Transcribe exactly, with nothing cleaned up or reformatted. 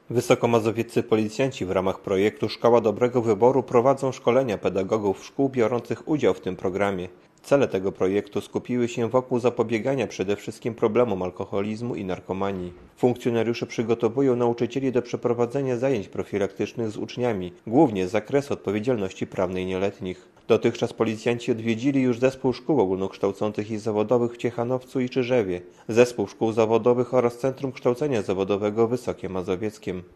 Wysokomazowieccy policjanci w ramach projektu Szkoła Dobrego Wyboru prowadzą szkolenia pedagogów szkół biorących udział w tym programie. Cele tego projektu skupiły się wokół zapobiegania przede wszystkim problemom alkoholizmu i narkomanii. Funkcjonariusze przygotowują nauczycieli do przeprowadzenia zajęć profilaktycznych z uczniami, głównie z zakresu odpowiedzialności prawnej nieletnich. Dotychczas policjanci odwiedzili już zespół szkół ogólnokształcących i zawodowych w Ciechanowcu i Czyżewie, zespół szkół zawodowych oraz Centrum Kształcenia Zawodowego w Wysokiem Mazowieckiem.